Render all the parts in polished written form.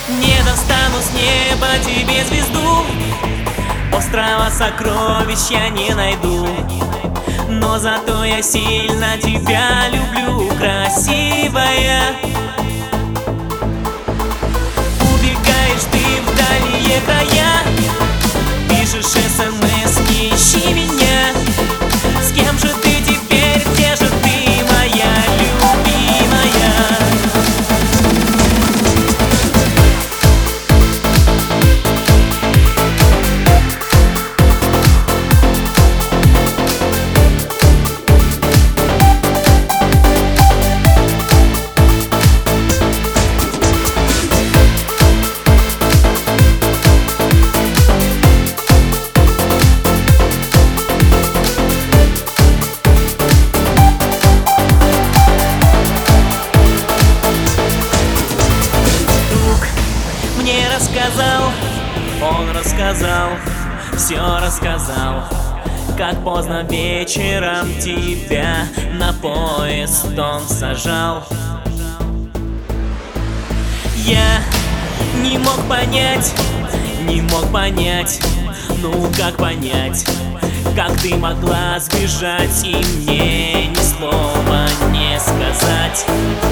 Не достану с неба тебе звезду, острова сокровищ я не найду, но зато я сильно тебя люблю, красивая. Убегаешь ты в дальние края, пишешь СМС, не ищи меня. С кем же ты теперь, где же ты, моя любимая? Мне рассказал, он рассказал, все рассказал, как поздно вечером тебя на поезд он сажал. Я не мог понять, ну как понять, как ты могла сбежать и мне ни слова не сказать.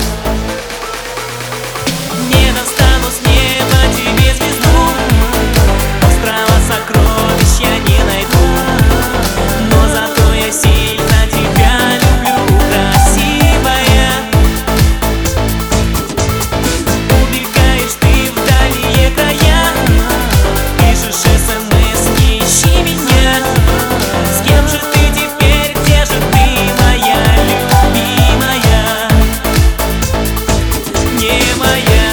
Не достану с неба тебе звезду, острова сокровищ я не найду, но зато я сильно тебя люблю, красивая. Убегаешь ты в дальние края, пишешь СМС, не ищи меня. С кем же ты теперь, где же ты, моя любимая? Не моя.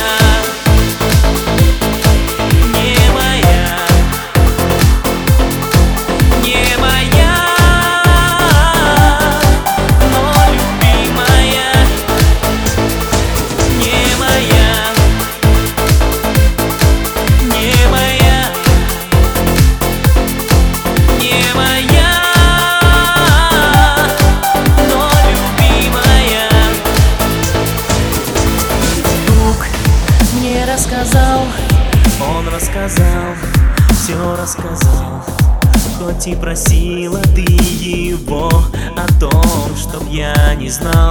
Рассказал, он рассказал, все рассказал, хоть и просила ты его о том, чтоб я не знал.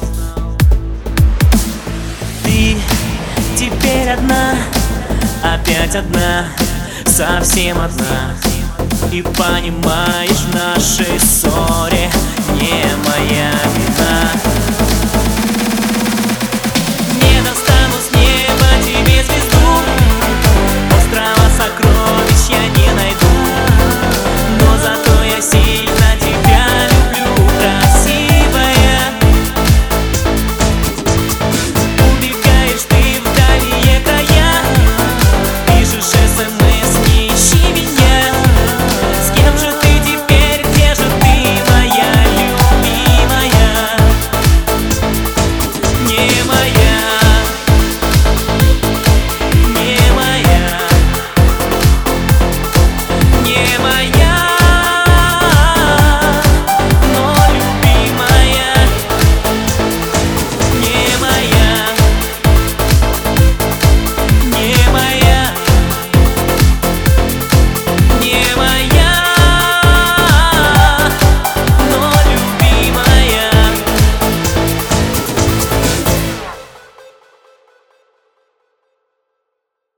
Ты теперь одна, опять одна, совсем одна, и понимаешь, в нашей ссоре не моя вина.